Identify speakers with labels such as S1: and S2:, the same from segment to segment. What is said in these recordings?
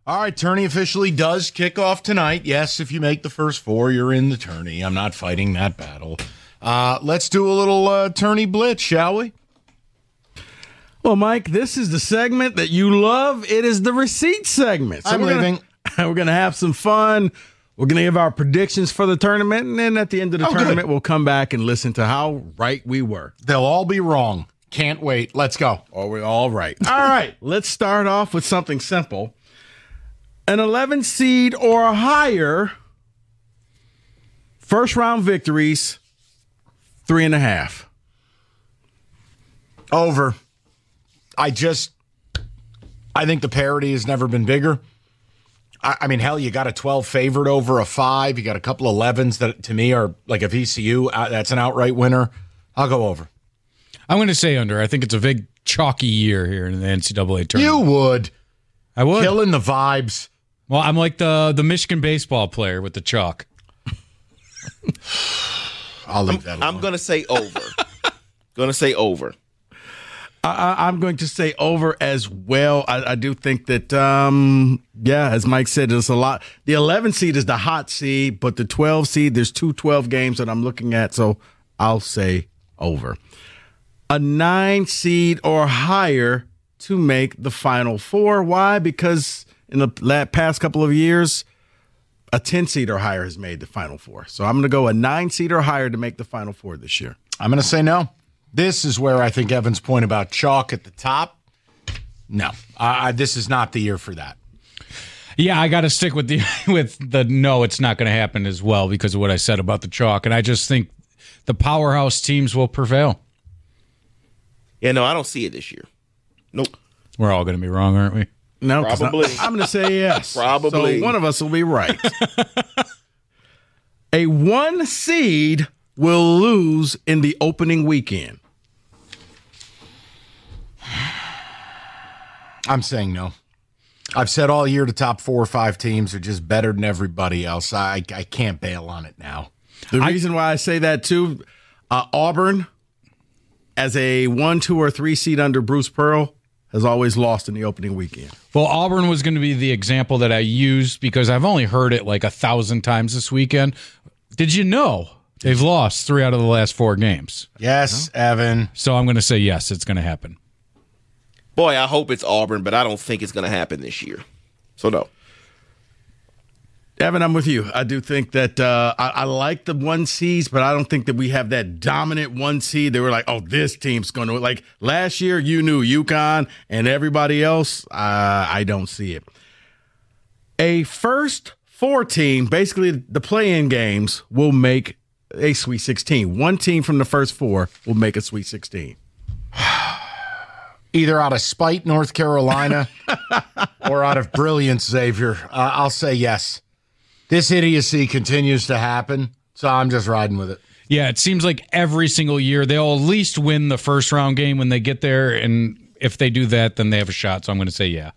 S1: All right, tourney officially does kick off tonight. Yes, if you make the first 4, you're in the tourney. I'm not fighting that battle. Let's do a little tourney blitz, shall we?
S2: Well, Mike, this is the segment that you love. It is the receipt segment. So
S1: I'm leaving.
S2: We're going to have some fun. We're going to give our predictions for the tournament, and then at the end of the tournament, we'll come back and listen to how right we were.
S1: They'll all be wrong. Can't wait. Let's go.
S2: Or we're all right. All right, let's start off with something simple. An 11 seed or higher, first round victories, 3.5.
S1: Over. I think the parity has never been bigger. I mean, hell, you got a 12 favorite over a 5. You got a couple of 11s that, to me, are like a VCU. That's an outright winner. I'll go over.
S3: I'm going to say under. I think it's a big chalky year here in the NCAA tournament.
S1: You would.
S3: I would.
S1: Killing the vibes.
S3: Well, I'm like the Michigan baseball player with the chalk.
S1: I'll leave that alone.
S4: I'm going to say over.
S2: I'm going to say over as well. I do think that, as Mike said, there's a lot. The 11 seed is the hot seed, but the 12 seed, there's 2 12 games that I'm looking at, so I'll say over. A 9 seed or higher to make the Final Four. Why? Because in the past couple of years, a 10 seed or higher has made the Final Four. So I'm going to go a 9 seed or higher to make the Final Four this year.
S1: I'm going to say no. This is where I think Evan's point about chalk at the top. No, this is not the year for that.
S3: Yeah, I got to stick with the no, it's not going to happen as well because of what I said about the chalk. And I just think the powerhouse teams will prevail.
S4: Yeah, no, I don't see it this year. Nope.
S3: We're all going to be wrong, aren't we?
S2: No,
S4: probably.
S2: I'm going to say yes.
S4: Probably.
S2: So one of us will be right. A 1 seed will lose in the opening weekend.
S1: I'm saying no. I've said all year the top 4 or 5 teams are just better than everybody else. I can't bail on it now.
S2: The reason why I say that, too, Auburn, as a 1, 2, or 3 seed under Bruce Pearl, has always lost in the opening weekend.
S3: Well, Auburn was going to be the example that I used because I've only heard it like 1,000 times this weekend. Did you know they've lost 3 out of the last 4 games?
S1: Yes, Evan.
S3: So I'm going to say yes, it's going to happen.
S4: Boy, I hope it's Auburn, but I don't think it's going to happen this year. So, no.
S2: Evan, I'm with you. I do think that I like the 1 seeds, but I don't think that we have that dominant 1 seed. They were like, oh, this team's going to – like last year you knew UConn and everybody else. I don't see it. A first 4 team, basically the play-in games, will make a Sweet 16. 1 team from the first 4 will make a Sweet 16.
S1: Either out of spite, North Carolina, or out of brilliance, Xavier. I'll say yes. This idiocy continues to happen, so I'm just riding with it.
S3: Yeah, it seems like every single year they'll at least win the first round game when they get there, and if they do that, then they have a shot, so I'm going to say yeah.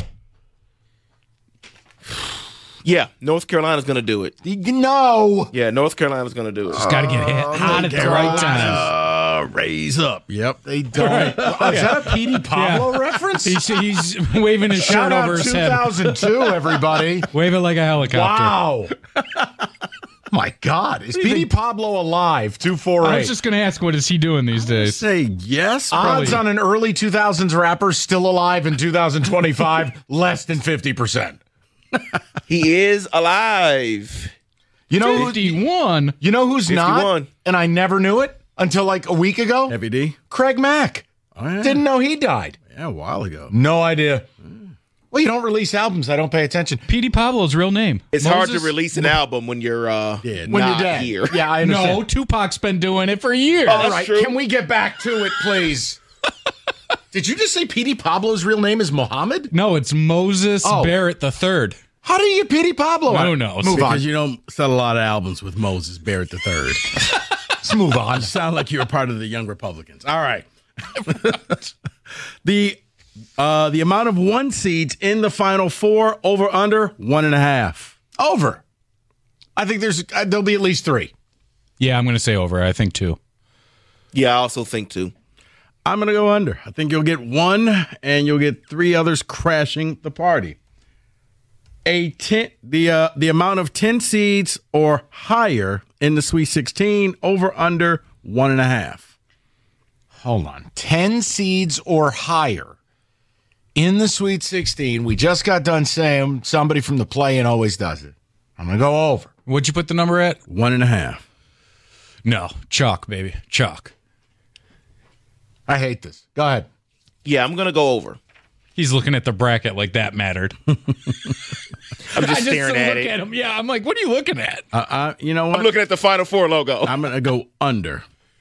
S4: Yeah, North Carolina's going to do it.
S1: No.
S4: Yeah, North Carolina's going to do it.
S3: Just got to get hit hot at the right time.
S2: Raise up. Yep.
S1: They don't. Is that a Petey Pablo reference?
S3: He's waving his
S1: Shout
S3: shirt
S1: out
S3: over his head.
S1: 2002, everybody.
S3: Wave it like a helicopter.
S1: Wow. My God. Is Petey Pablo alive? 248.
S3: I was just going to ask, what is he doing these days?
S2: Say yes.
S1: Odds on an early 2000s rapper still alive in 2025, less than 50%.
S4: He is alive.
S1: You know
S3: 51?
S1: You know who's
S4: 51.
S1: not? And I never knew it until like a week ago.
S2: Heavy D.
S1: Craig Mack.
S2: Oh, yeah.
S1: Didn't know he died.
S2: Yeah, a while ago.
S1: No idea. Well, you don't release albums. I don't pay attention.
S3: Petey Pablo's real name.
S4: It's hard to release an album when you're
S1: When
S4: not
S1: you're dead.
S4: here.
S1: Yeah, I understand.
S3: No, Tupac's been doing it for years.
S1: All
S4: that's
S1: right,
S4: true.
S1: can we get back to it, please? Did you just say Petey Pablo's real name is Mohammed?
S3: No, it's Moses Barrett III.
S1: How do you get Petey Pablo?
S3: Who knows?
S1: Move on.
S2: Because you don't sell a lot of albums with Moses Barrett III.
S1: Let's move on.
S2: You sound like you're a part of the Young Republicans. All right. The amount of 1 seeds in the Final Four, over under 1.5.
S1: Over. I think there'll be at least 3.
S3: Yeah, I'm going to say over. I think 2.
S4: Yeah, I also think too.
S2: I'm going to go under. I think you'll get 1, and you'll get 3 others crashing the party. The amount of 10 seeds or higher in the Sweet 16, over under 1.5.
S1: Hold on. 10 seeds or higher in the Sweet 16. We just got done saying somebody from the play-in always does it. I'm going to go over.
S3: What'd you put the number at?
S2: 1.5.
S3: No. Chalk, baby. Chalk.
S1: I hate this. Go ahead.
S4: Yeah, I'm going to go over.
S3: He's looking at the bracket like that mattered.
S4: I'm just staring at it.
S3: At him. Yeah, I'm like, what are you looking at?
S2: You know what?
S4: I'm looking at the Final Four logo.
S2: I'm going to go under.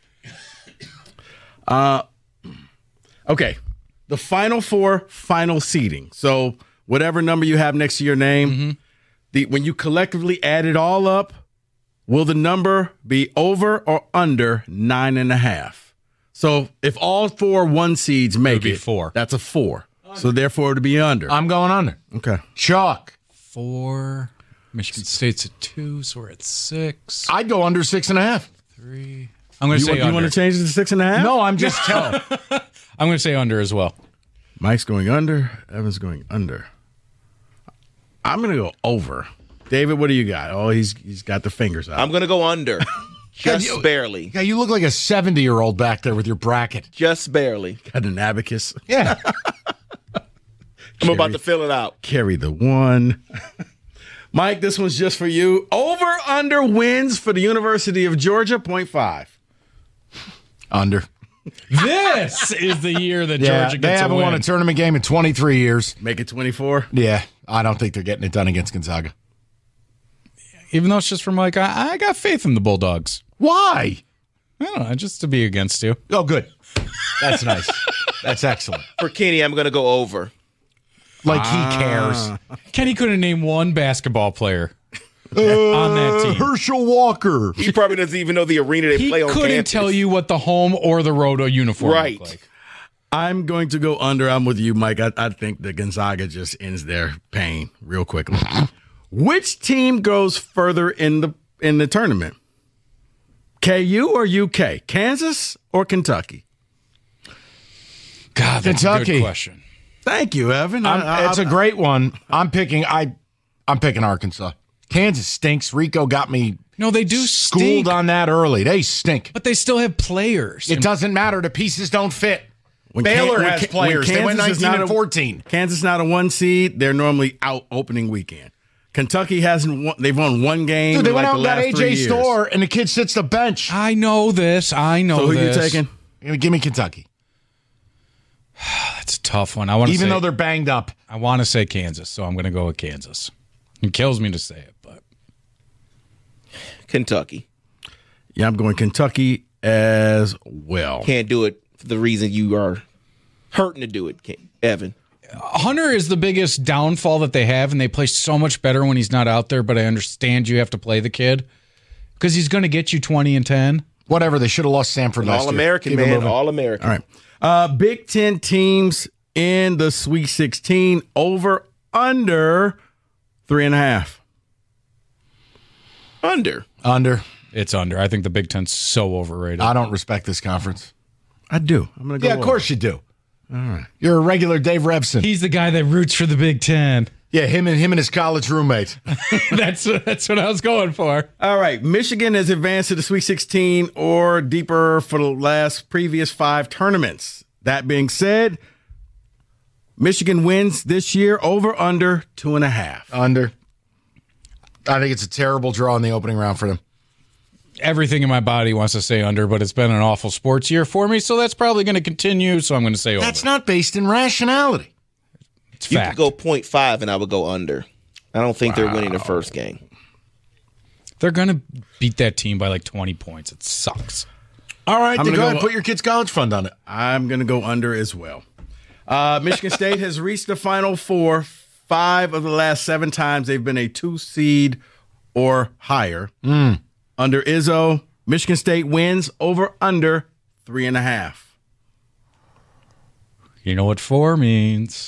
S2: Okay. The Final Four final seeding. So whatever number you have next to your name, when you collectively add it all up, will the number be over or under 9.5? So if all 4 1 seeds make
S3: be
S2: it,
S3: 4.
S2: That's a 4. So therefore it would be under.
S1: I'm going under.
S2: Okay.
S1: Chalk.
S3: 4. Michigan State's at 2, so we're at 6.
S1: I'd go under 6.5.
S3: 3. I'm going to say
S2: You
S3: under.
S2: want to change it to 6.5?
S1: No, I'm just telling.
S3: I'm going to say under as well.
S2: Mike's going under. Evan's going under. I'm going to go over. David, what do you got? Oh, he's got the fingers out.
S4: I'm going to go under. Just barely.
S1: Yeah, you look like a 70-year-old back there with your bracket.
S4: Just barely.
S2: Got an abacus.
S1: Yeah.
S4: I'm about to fill it out.
S2: Carry the 1. Mike, this one's just for you. Over under wins for the University of Georgia, 0.5.
S1: Under.
S3: This is the year that
S1: Yeah,
S3: Georgia
S1: they
S3: gets a
S1: haven't
S3: win.
S1: won a tournament game in 23 years.
S2: Make it 24.
S1: Yeah, I don't think they're getting it done against Gonzaga.
S3: Even though it's just from like, I got faith in the Bulldogs.
S1: Why?
S3: I don't know, just to be against you.
S1: Oh, good. That's nice. That's excellent.
S4: For Kenny, I'm going to go over.
S1: Like he cares.
S3: Kenny couldn't name one basketball player on that team.
S1: Herschel Walker.
S4: He probably doesn't even know the arena they
S3: He
S4: play on
S3: couldn't
S4: campus.
S3: tell you what the home or the road uniform
S4: Right.
S3: looked like.
S2: I'm going to go under. I'm with you, Mike. I think that Gonzaga just ends their pain real quickly. Which team goes further in the tournament? KU or UK? Kansas or Kentucky?
S3: God, that's a
S1: Kentucky.
S3: good question.
S2: Thank you, Evan.
S1: It's a great one. I'm picking Arkansas. Kansas stinks. Rico got me
S3: No, they do
S1: schooled
S3: stink,
S1: on that early. They stink.
S3: but they still have players.
S1: It doesn't matter. The pieces don't fit. Baylor has players. They went 19 and 14.
S2: Kansas not a 1 seed. They're normally out opening weekend. Kentucky hasn't won. They've won 1 game.
S1: Dude, they
S2: in
S1: went
S2: like
S1: out
S2: the
S1: and got
S2: last 3
S1: AJ
S2: years.
S1: Storr, and the kid sits the bench.
S3: I know this. I know
S2: So who
S3: this.
S2: you taking?
S1: Give me Kentucky.
S3: That's a tough one. I want to
S1: Even
S3: say,
S1: though they're banged up.
S3: I want to say Kansas, so I'm going to go with Kansas. It kills me to say it, but
S4: Kentucky.
S2: Yeah, I'm going Kentucky as well.
S4: Can't do it for the reason you are hurting to do it, Evan.
S3: Hunter is the biggest downfall that they have, and they play so much better when he's not out there. But I understand you have to play the kid because he's going to get you 20 and 10.
S1: Whatever. They should have lost Samford last year.
S4: All-American,
S1: Keep it
S4: man.
S1: moving.
S4: All-American.
S2: All right. Big Ten teams in the Sweet 16, over, under 3.5.
S4: Under.
S3: It's under. I think the Big Ten's so overrated.
S1: I don't respect this conference.
S2: I do. I'm going to go
S1: Yeah, of course you do. All right. You're a regular Dave Revson.
S3: He's the guy that roots for the Big Ten.
S1: Yeah, him and his college roommate.
S3: That's what I was going for.
S2: All right. Michigan has advanced to the Sweet 16 or deeper for the previous 5 tournaments. That being said, Michigan wins this year, over, under 2.5.
S1: Under. I think it's a terrible draw in the opening round for them.
S3: Everything in my body wants to say under, but it's been an awful sports year for me, so that's probably going to continue, so I'm going to say over.
S1: That's not based in rationality.
S3: It's
S4: You
S3: fact.
S4: could go 0.5 and I would go under. I don't think they're winning the first game.
S3: They're going to beat that team by like 20 points. It sucks.
S1: All right,
S2: I'm
S1: then
S2: gonna
S1: go
S2: go-
S1: ahead. Put your kid's college fund on it.
S2: I'm going to go under as well. Michigan State has reached the Final Four 5 of the last 7 times. They've been a 2 seed or higher. Under Izzo, Michigan State wins, over, under 3.5.
S3: You know what 4 means.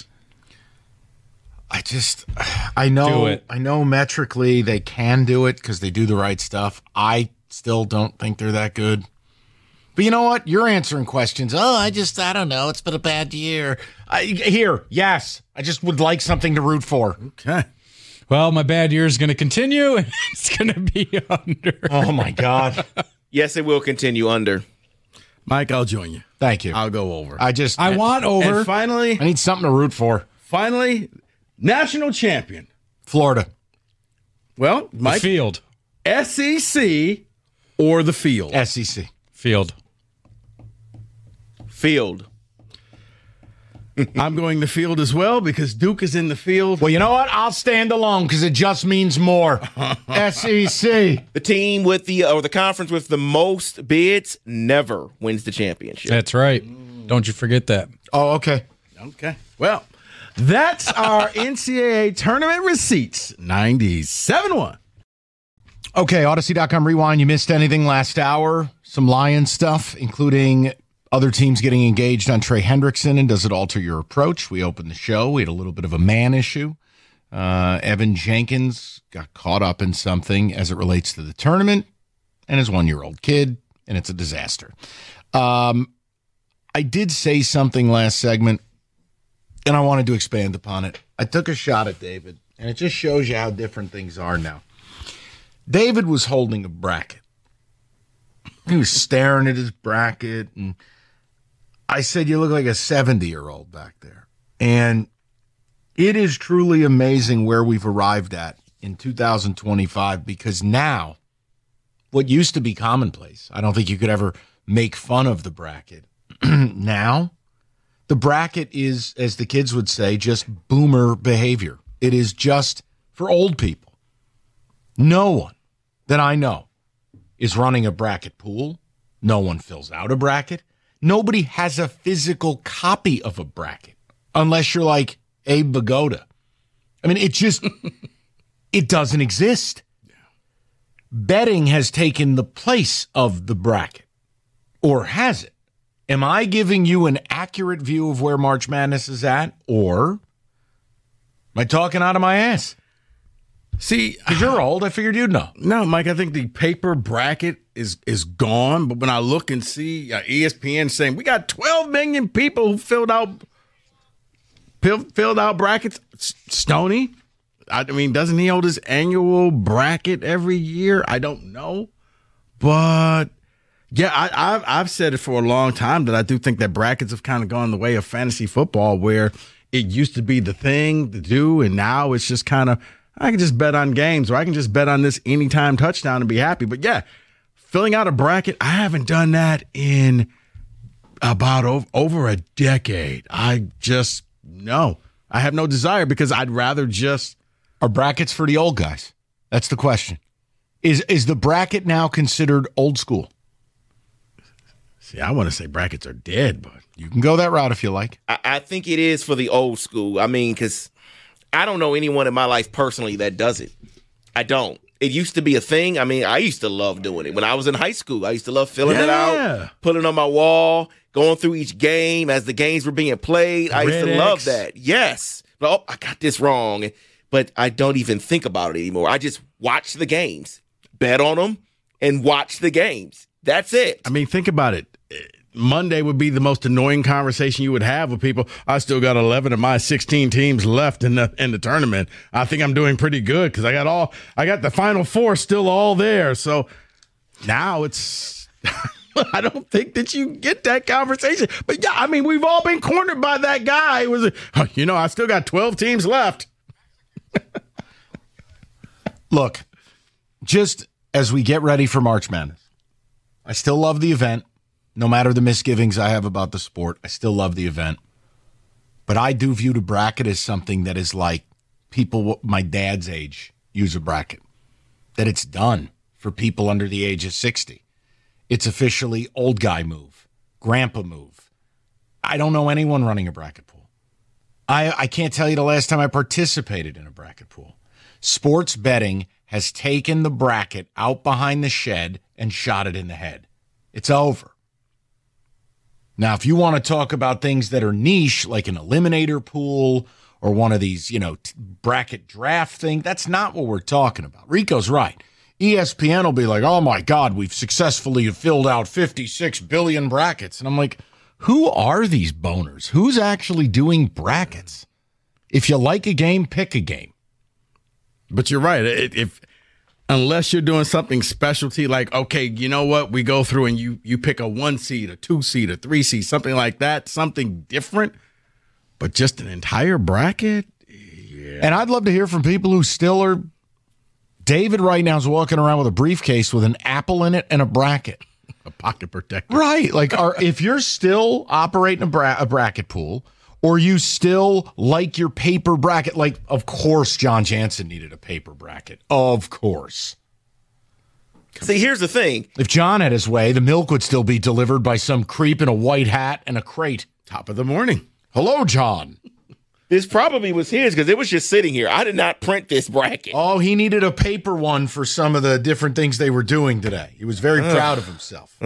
S1: I know,
S3: Do it.
S1: I know metrically they can do it because they do the right stuff. I still don't think they're that good. But you know what? You're answering questions. Oh, I don't know. It's been a bad year. Yes. I just would like something to root for.
S2: Okay.
S3: Well, my bad year is going to continue, and it's going to be under.
S1: Oh, my God.
S4: Yes, it will continue under.
S2: Mike, I'll join you.
S1: Thank you.
S2: I'll go over.
S3: I want over.
S2: And finally,
S1: I need something to root for.
S2: national champion.
S1: Florida.
S2: Well,
S3: The
S2: Mike,
S3: field.
S2: SEC or the field?
S1: SEC.
S3: Field.
S4: Field.
S2: I'm going the field as well because Duke is in the field.
S1: Well, you know what? I'll stand alone because it just means more. SEC.
S4: The team with the conference with the most bids never wins the championship.
S3: That's right. Don't you forget that.
S1: Oh, okay.
S2: Okay. Well, that's our NCAA tournament receipts. 97-1.
S1: Okay, Odyssey.com Rewind. You missed anything last hour? Some Lions stuff, including other teams getting engaged on Trey Hendrickson, and does it alter your approach? We opened the show. We had a little bit of a man issue. Evan Jenkins got caught up in something as it relates to the tournament and his 1-year-old kid, and it's a disaster. I did say something last segment, and I wanted to expand upon it. I took a shot at David, and it just shows you how different things are now. David was holding a bracket. He was staring at his bracket, and I said, you look like a 70-year-old back there. And it is truly amazing where we've arrived at in 2025, because now what used to be commonplace, I don't think you could ever make fun of the bracket. Now, the bracket is, as the kids would say, just boomer behavior. It is just for old people. No one that I know is running a bracket pool. No one fills out a bracket. Nobody has a physical copy of a bracket unless you're like Abe Vigoda. I mean, it just, it doesn't exist. Betting has taken the place of the bracket. Or has it? Am I giving you an accurate view of where March Madness is at? Or am I talking out of my ass?
S2: See,
S1: Because you're old, I figured you'd know.
S2: no, Mike, I think the paper bracket is gone. But when I look and see ESPN saying we got 12 million people who filled out brackets, Stoney, I mean, doesn't he hold his annual bracket every year? I don't know. But yeah, I've said it for a long time that I do think that brackets have kind of gone the way of fantasy football, where it used to be the thing to do, and now it's just kind of, I can just bet on games, or I can just bet on this anytime touchdown and be happy. But yeah, filling out a bracket, I haven't done that in about over a decade. I just, no. I have no desire because I'd rather just.
S1: Are brackets for the old guys? That's the question. Is the bracket now considered old school?
S2: See, I want to say brackets are dead, but
S1: You can go that route if you like.
S4: I think it is for the old school. I mean, because I don't know anyone in my life personally that does it. I don't. It used to be a thing. I mean, I used to love doing it. When I was in high school, I used to love filling it out, putting it on my wall, going through each game as the games were being played. I used to love that. Yes. But, oh, I got this wrong. But I don't even think about it anymore. I just watch the games, bet on them, and watch the games. That's it.
S2: I mean, think about it. Monday would be the most annoying conversation you would have with people. I still got 11 of my 16 teams left in the tournament. I think I'm doing pretty good because I got the final four still all there. So now it's I don't think that you get that conversation. But yeah, I mean, we've all been cornered by that guy who was, I still got 12 teams left.
S1: Look, just as we get ready for March Madness, I still love the event. No matter the misgivings I have about the sport, I still love the event. But I do view the bracket as something that is like people my dad's age use a bracket. That it's done for people under the age of 60. It's officially old guy move, grandpa move. I don't know anyone running a bracket pool. I can't tell you the last time I participated in a bracket pool. Sports betting has taken the bracket out behind the shed and shot it in the head. It's over. Now, if you want to talk about things that are niche, like an eliminator pool or one of these, bracket draft thing, that's not what we're talking about. Rico's right. ESPN will be like, oh my God, we've successfully filled out 56 billion brackets. And I'm like, who are these boners? Who's actually doing brackets? If you like a game, pick a game.
S2: But you're right. Unless you're doing something specialty, like, okay, you know what? We go through and you pick a 1 seed, a 2 seed, a 3 seed, something like that, something different. But just an entire bracket? Yeah.
S1: And I'd love to hear from people who still are. David right now is walking around with a briefcase with an apple in it and a bracket.
S2: A pocket protector.
S1: Right. Like, if you're still operating a bracket pool, or you still like your paper bracket, like, of course, John Jansen needed a paper bracket. Of course.
S4: See, here's the thing.
S1: If John had his way, the milk would still be delivered by some creep in a white hat and a crate.
S2: Top of the morning.
S1: Hello, John.
S4: This probably was his because it was just sitting here. I did not print this bracket.
S1: Oh, he needed a paper one for some of the different things they were doing today. He was very proud of himself.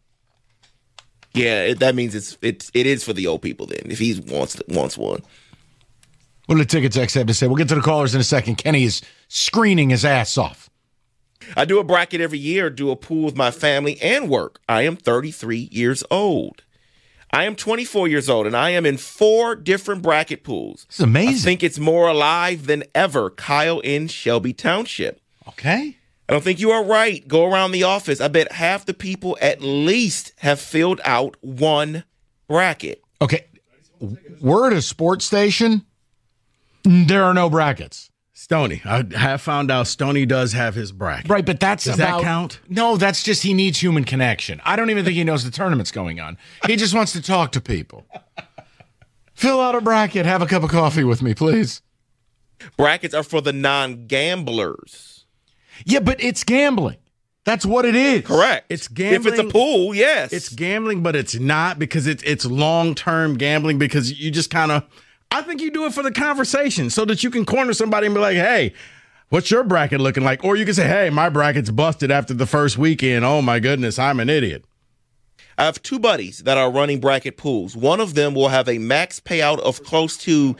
S4: Yeah, that means it is for the old people then, if he wants one.
S1: What do the Tickets X have to say? We'll get to the callers in a second. Kenny is screening his ass off.
S4: I do a bracket every year, do a pool with my family and work. I am 33 years old. I am 24 years old, and I am in 4 different bracket pools.
S1: This is amazing.
S4: I think it's more alive than ever. Kyle in Shelby Township.
S1: Okay.
S4: I don't think you are right. Go around the office. I bet half the people at least have filled out one bracket.
S1: Okay. We're at a sports station. There are no brackets.
S2: Stoney. I have found out Stoney does have his bracket.
S1: Right, but that's
S2: Does
S1: about...
S2: that count?
S1: No, that's just he needs human connection. I don't even think he knows the tournament's going on. He just wants to talk to people. Fill out a bracket. Have a cup of coffee with me, please.
S4: Brackets are for the non-gamblers.
S1: Yeah, but it's gambling. That's what it is.
S4: Correct.
S2: It's gambling.
S4: If it's a pool, yes.
S2: It's gambling, but it's not because it's long-term gambling because you just kind of... I think you do it for the conversation so that you can corner somebody and be like, hey, what's your bracket looking like? Or you can say, hey, my bracket's busted after the first weekend. Oh, my goodness, I'm an idiot.
S4: I have 2 buddies that are running bracket pools. One of them will have a max payout of close to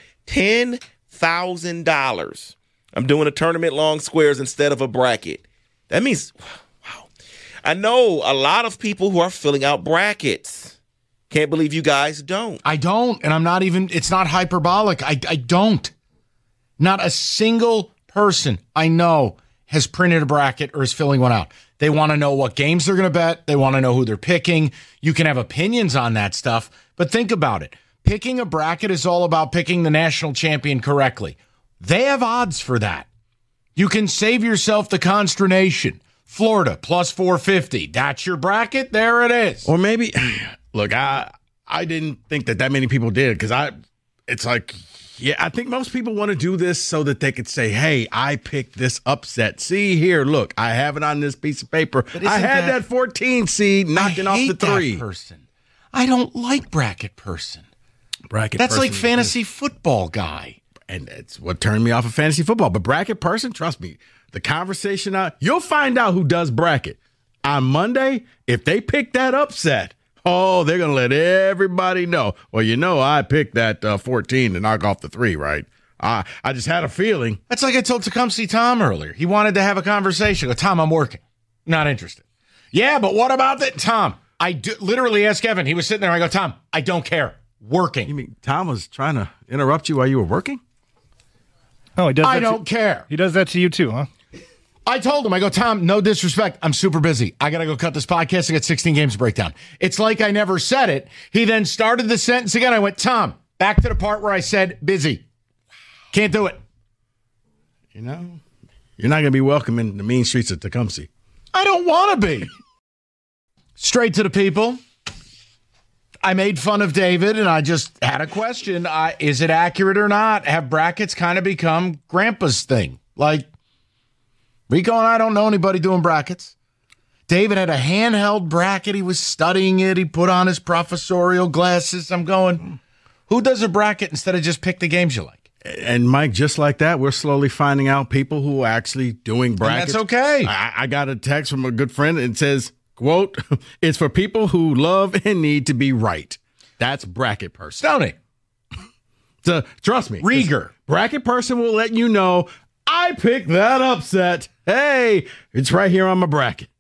S4: $10,000. I'm doing a tournament long squares instead of a bracket. That means, wow. I know a lot of people who are filling out brackets. Can't believe you guys don't.
S1: I don't, and I'm not even, it's not hyperbolic. I don't. Not a single person I know has printed a bracket or is filling one out. They want to know what games they're going to bet. They want to know who they're picking. You can have opinions on that stuff, but think about it. Picking a bracket is all about picking the national champion correctly. They have odds for that. You can save yourself the consternation. Florida, plus 450. That's your bracket. There it is.
S2: Or maybe... Look, I didn't think that many people did because it's like, yeah, I think most people want to do this so that they could say, hey, I picked this upset. See here, look, I have it on this piece of paper. I had that 14 seed knocking off the 3.
S1: That person. I don't like bracket person.
S2: Bracket
S1: That's
S2: person
S1: like fantasy football guy.
S2: And that's what turned me off of fantasy football. But bracket person, trust me, the conversation, you'll find out who does bracket. On Monday, if they pick that upset, oh, they're going to let everybody know. Well, I picked that 14 to knock off the 3, right? I just had a feeling.
S1: That's like I told Tecumseh Tom earlier. He wanted to have a conversation. I go, Tom, I'm working. Not interested. Yeah, but what about that? Tom, literally asked Kevin. He was sitting there. I go, Tom, I don't care. Working.
S2: You mean Tom was trying to interrupt you while you were working?
S5: Oh, he does.
S1: I don't care.
S5: He does that to you too, huh?
S1: I told him, I go, Tom, no disrespect. I'm super busy. I got to go cut this podcast. I got 16 games to break down. It's like I never said it. He then started the sentence again. I went, Tom, back to the part where I said busy. Can't do it.
S2: You're not going to be welcome in the mean streets of Tecumseh.
S1: I don't want to be. Straight to the people. I made fun of David, and I just had a question. Is it accurate or not? Have brackets kind of become Grandpa's thing? Like, Rico and I don't know anybody doing brackets. David had a handheld bracket. He was studying it. He put on his professorial glasses. I'm going, who does a bracket instead of just pick the games you like?
S2: And Mike, just like that, we're slowly finding out people who are actually doing brackets.
S1: And that's okay.
S2: I got a text from a good friend and it says, quote, it's for people who love and need to be right. That's bracket person.
S1: Stoney.
S2: So, trust me.
S1: Rieger.
S2: Bracket person will let you know, I picked that upset. Hey, it's right here on my bracket.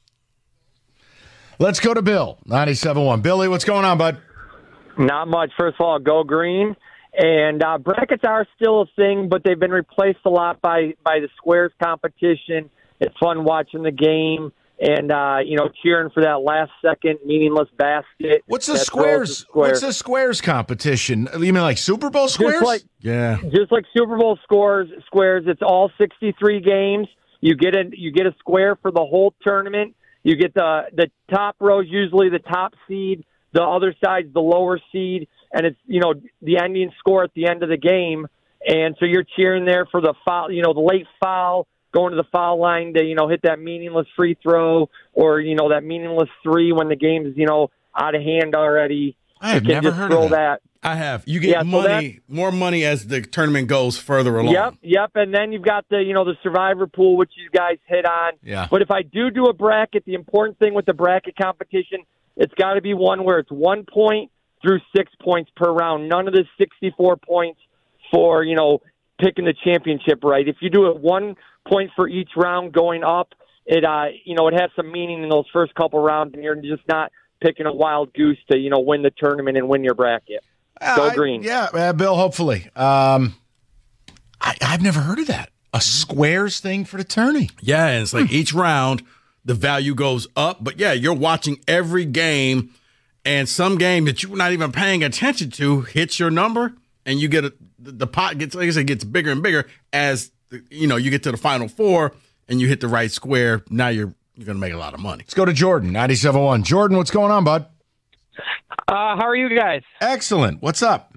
S1: Let's go to Bill, 97.1. Billy, what's going on, bud?
S6: Not much. First of all, go green. And brackets are still a thing, but they've been replaced a lot by the squares competition. It's fun watching the game and cheering for that last second meaningless basket.
S1: What's the
S6: that throws
S1: squares?
S6: the square.
S1: What's the squares competition? You mean like Super Bowl squares?
S6: Just like Super Bowl squares. It's all 63 games. You get a square for the whole tournament. You get the top row's usually the top seed, the other side's the lower seed, and it's the ending score at the end of the game. And so you're cheering there for the foul, the late foul, going to the foul line to hit that meaningless free throw or that meaningless three when the game's out of hand already.
S1: I have never heard of that.
S2: I have. You get more money as the tournament goes further along.
S6: Yep. And then you've got the survivor pool, which you guys hit on.
S1: Yeah.
S6: But if I do a bracket, the important thing with the bracket competition, it's got to be one where it's 1 point through 6 points per round. None of the 64 points for, picking the championship, right? If you do it 1 point for each round going up, it has some meaning in those first couple rounds, and you're just not picking a wild goose to, win the tournament and win your bracket. Go green.
S1: Bill, hopefully. I've never heard of that. A squares thing for the tourney.
S2: Yeah, and it's like each round, the value goes up. But, yeah, you're watching every game, and some game that you're not even paying attention to hits your number, and you get the pot gets, like I said, gets bigger and bigger as, you get to the Final Four, and you hit the right square. Now you're going to make a lot of money.
S1: Let's go to Jordan, 97.1. Jordan, what's going on, bud?
S7: How are you guys?
S1: Excellent. What's up?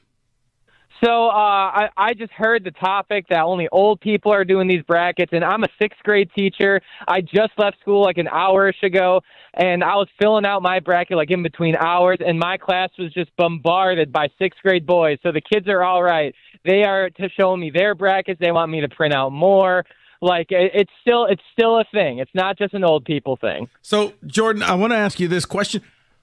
S7: So I just heard the topic that only old people are doing these brackets, and I'm a sixth grade teacher. I just left school like an hour-ish ago, and I was filling out my bracket like in between hours, and my class was just bombarded by sixth grade boys. So the kids are all right. They are to show me their brackets. They want me to print out more. Like it's still a thing. It's not just an old people thing.
S2: So Jordan, I want to ask you this question.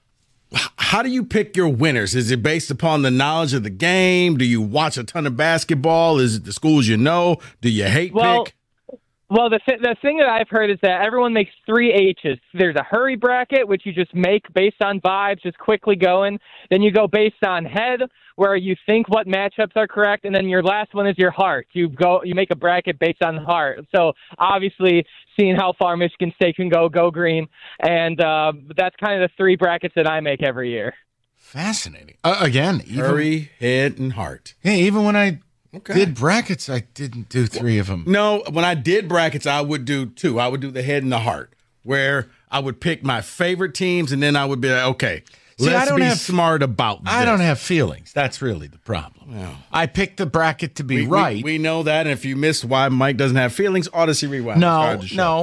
S2: How do you pick your winners? Is it based upon the knowledge of the game? Do you watch a ton of basketball? Is it the schools you know? Do you hate pick?
S7: Well, the thing that I've heard is that everyone makes 3 H's. There's a hurry bracket, which you just make based on vibes, just quickly going. Then you go based on head, where you think what matchups are correct, and then your last one is your heart. You make a bracket based on heart. So obviously, seeing how far Michigan State can go green, and that's kind of the 3 brackets that I make every year.
S1: Fascinating. Again,
S2: hurry, head, and heart.
S1: Yeah, even when I did brackets, I didn't do 3 of them.
S2: No, when I did brackets, I would do 2. I would do the head and the heart, where I would pick my favorite teams, and then I would be like, okay, let's be smart about this.
S1: I don't have feelings. That's really the problem.
S2: Yeah.
S1: I picked the bracket to be right.
S2: We know that, and if you missed why Mike doesn't have feelings, Odyssey Rewind.
S1: No,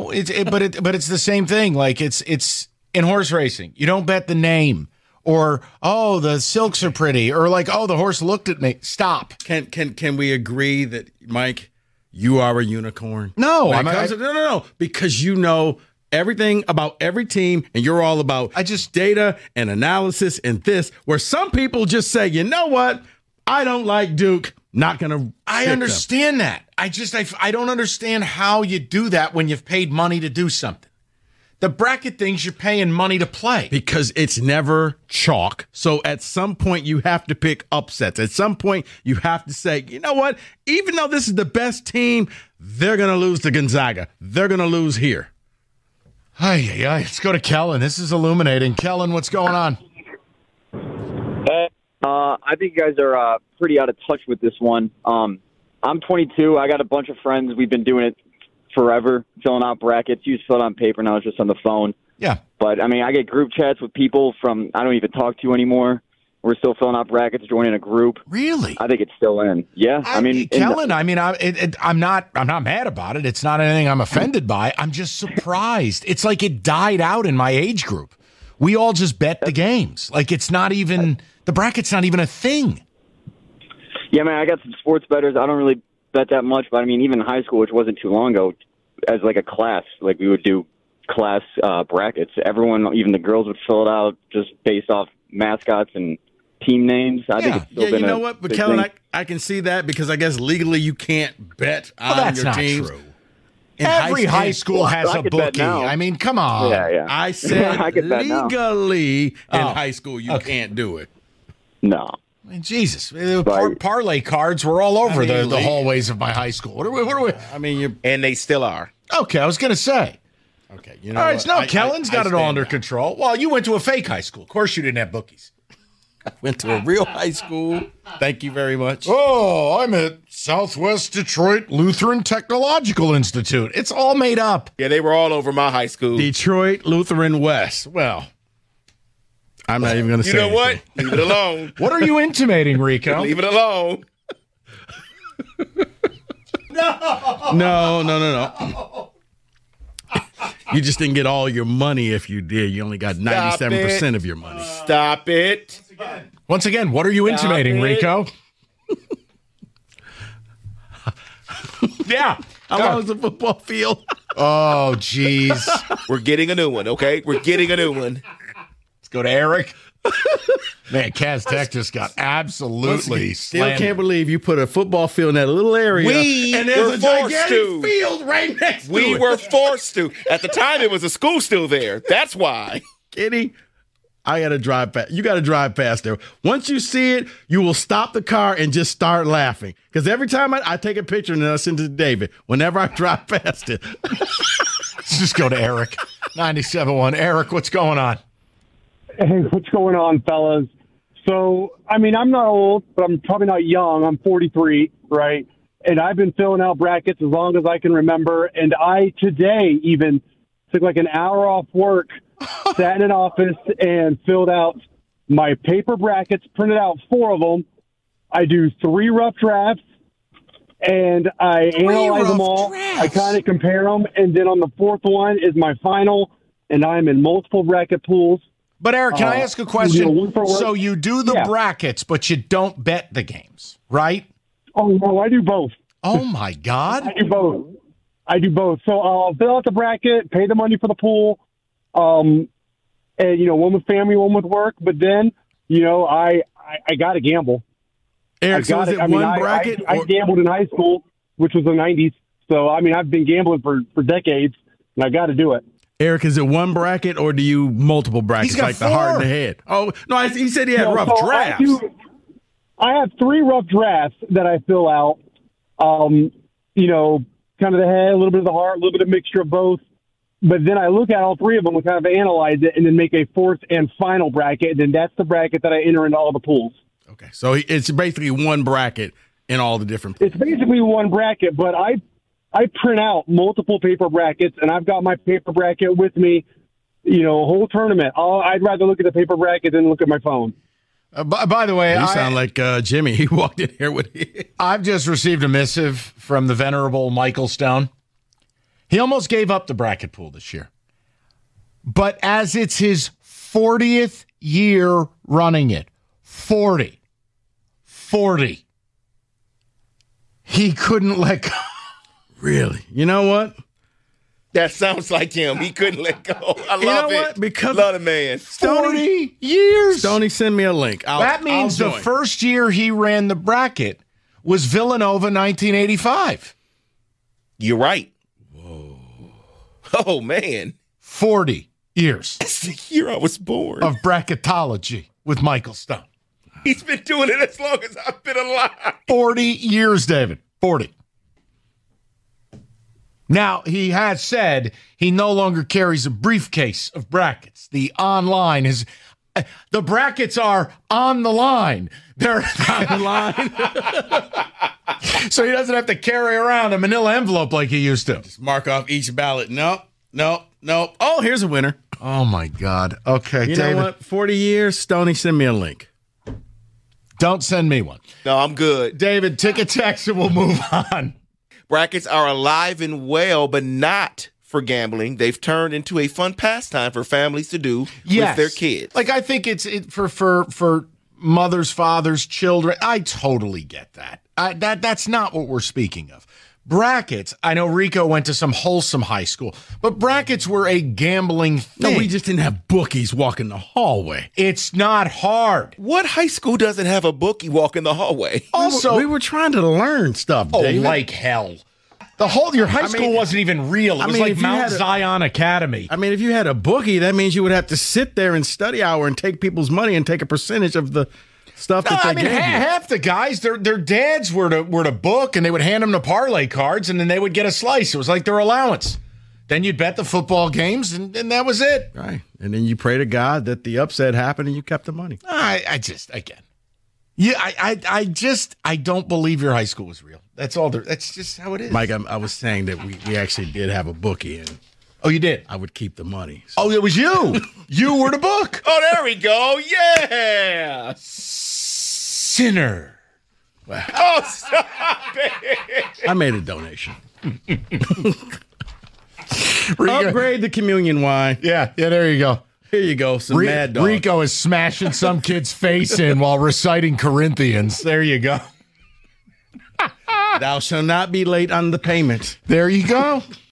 S1: but it's the same thing. Like it's in horse racing. You don't bet the name. Or, the silks are pretty. Or like, the horse looked at me. Stop.
S2: Can we agree that, Mike, you are a unicorn?
S1: No.
S2: No. Because you know everything about every team, and you're all about data and analysis and this, where some people just say, you know what? I don't like Duke. Not going to.
S1: I understand that. I don't understand how you do that when you've paid money to do something. The bracket things you're paying money to play.
S2: Because it's never chalk. So at some point you have to pick upsets. At some point you have to say, you know what? Even though this is the best team, they're going to lose to Gonzaga. They're going to lose here.
S1: Let's go to Kellen. This is illuminating. Kellen, what's going on?
S8: I think you guys are pretty out of touch with this one. I'm 22. I got a bunch of friends. We've been doing it forever, filling out brackets. You just fill it on paper, now it's just on the phone.
S1: Yeah.
S8: But, I get group chats with people from I don't even talk to anymore. We're still filling out brackets, joining a group.
S1: Really?
S8: I think it's still in. Yeah.
S1: Kellen, I'm not mad about it. It's not anything I'm offended by. I'm just surprised. It's like it died out in my age group. We all just bet the games. Like it's not even, the bracket's not even a thing.
S8: Yeah, I got some sports bettors. I don't really bet that much, but even in high school, which wasn't too long ago, as like a class, like we would do class brackets. Everyone, even the girls, would fill it out just based off mascots and team names. I think it's still been
S2: you know what? But Kellen, I can see that because I guess legally you can't bet on your teams.
S1: True. Every high school has a bookie. Come on.
S8: Yeah.
S2: I said legally in high school you can't do it.
S8: No.
S1: I mean, Jesus, parlay cards were all over the hallways of my high school. What are we?
S2: I mean,
S4: and they still are.
S1: Okay, I was going to say.
S2: Okay, you know.
S1: All right, no, Kellen's got it all under
S2: stand
S1: control. Well, you went to a fake high school. Of course, you didn't have bookies.
S2: Went to a real high school. Thank you very much.
S1: Oh, I'm at Southwest Detroit Lutheran Technological Institute. It's all made up.
S4: Yeah, they were all over my high school.
S2: Detroit Lutheran West. Well, I'm not even going to say
S4: You know
S2: anything.
S4: what? Leave it alone.
S1: What are you intimating, Rico?
S4: Leave it alone.
S2: No. You just didn't get all your money if you did. You only got 97% of your money.
S4: Stop it.
S1: Once again, what are you intimating,
S4: it.
S1: Rico?
S2: Yeah. How long is the football field?
S1: Oh, jeez.
S4: We're getting a new one, okay? We're getting a new one.
S1: Let's go to Eric. Man, Kaz Tech just got absolutely
S2: Still
S1: slammed.
S2: can't believe you put a football field in that little area.
S4: We
S2: and
S4: were
S2: there's a
S4: forced
S2: gigantic
S4: to.
S2: field right next to
S4: We
S2: it.
S4: were forced to. At the time, it was a school still there. That's why.
S2: Kenny, I got to drive past. You got to drive past there. Once you see it, you will stop the car and just start laughing. Because every time I take a picture and then I send it to David, whenever I drive past it.
S1: Let's just go to Eric. 97.1. Eric, what's going on?
S9: Hey, what's going on, fellas? So, I mean, I'm not old, but I'm probably not young. I'm 43, right? And I've been filling out brackets as long as I can remember. And I today even took like an hour off work, sat in an office, and filled out my paper brackets, printed out 4 of them. I do 3 rough drafts, and I analyze them all. I kind of compare them. And then on the 4th one is my final, and I'm in multiple bracket pools.
S1: But, Eric, can I ask a question?
S9: one for work.
S1: So you do the brackets, but you don't bet the games, right?
S9: Oh, no, I do both.
S1: Oh, my God.
S9: I do both. So I'll fill out the bracket, pay the money for the pool, and, one with family, one with work. But then, I got to gamble.
S2: Eric, so is it one bracket?
S9: I gambled in high school, which was the 90s. So, I mean, I've been gambling for decades, and I got to do it.
S2: Eric, is it one bracket or do you multiple brackets like 4. The heart and the head? Oh, no, he said he had rough drafts.
S9: I have 3 rough drafts that I fill out. Kind of the head, a little bit of the heart, a little bit of mixture of both. But then I look at all 3 of them and kind of analyze it and then make a 4th and final bracket. And then that's the bracket that I enter into all the pools.
S2: Okay, so it's basically one bracket in all the different pools.
S9: It's basically one bracket, but I print out multiple paper brackets, and I've got my paper bracket with me, whole tournament. I'd rather look at the paper bracket than look at my phone.
S1: By the way,
S2: you sound like Jimmy. He walked in here with it.
S1: I've just received a missive from the venerable Michael Stone. He almost gave up the bracket pool this year. But as it's his 40th year running it, 40, he couldn't let go.
S2: Really? You know what?
S4: That sounds like him. He couldn't let go. I love it.
S2: What? Because
S4: love the man.
S1: 40 years.
S2: Stoney, send me a link.
S1: That means the first year he ran the bracket was Villanova 1985.
S4: You're right. Whoa. Oh, man.
S1: 40 years.
S4: That's the year I was born.
S1: Of bracketology with Michael Stone.
S4: He's been doing it as long as I've been alive.
S1: 40 years, David. 40. Now, he has said he no longer carries a briefcase of brackets. The online is, the brackets are on the line. They're on the line. So he doesn't have to carry around a manila envelope like he used to.
S2: Just mark off each ballot. Nope. Oh, here's a winner.
S1: Oh, my God. Okay,
S2: you
S1: David.
S2: know what? 40 years, Stoney, send me a link.
S1: Don't send me one.
S4: No, I'm good.
S1: David, ticket text and we'll move on.
S4: Brackets are alive and well, but not for gambling. They've turned into a fun pastime for families to do with their kids.
S1: Like, I think it's for mothers, fathers, children. I totally get that. That's not what we're speaking of. Brackets, I know Rico went to some wholesome high school, but brackets were a gambling thing.
S2: No, we just didn't have bookies walking the hallway.
S1: It's not hard.
S4: What high school doesn't have a bookie walk in the hallway?
S1: Also,
S2: we were trying to learn stuff, David.
S1: Like hell. Your high school wasn't even real. It was like Mount Zion Academy.
S2: I mean, if you had a bookie, that means you would have to sit there and study hour and take people's money and take a percentage of the stuff
S1: No,
S2: that they
S1: I mean
S2: gave you.
S1: half the guys, their dads were to book, and they would hand them the parlay cards, and then they would get a slice. It was like their allowance. Then you'd bet the football games, and that was it.
S2: Right. And then you pray to God that the upset happened and you kept the money.
S1: I don't believe your high school was real. That's all. That's just how it is.
S2: Mike, I was saying that we actually did have a bookie, and
S1: Oh, you did?
S2: I would keep the money. So.
S1: Oh, it was you. You were the book.
S4: Oh, there we go. Yeah.
S1: Sinner.
S4: Oh, stop it.
S2: I made a donation. Upgrade the communion wine.
S1: Yeah, there you go.
S2: Here you go. Some Mad Dog.
S1: Rico is smashing some kid's face in while reciting Corinthians. There you go.
S2: Thou shalt not be late on the payment.
S1: There you go.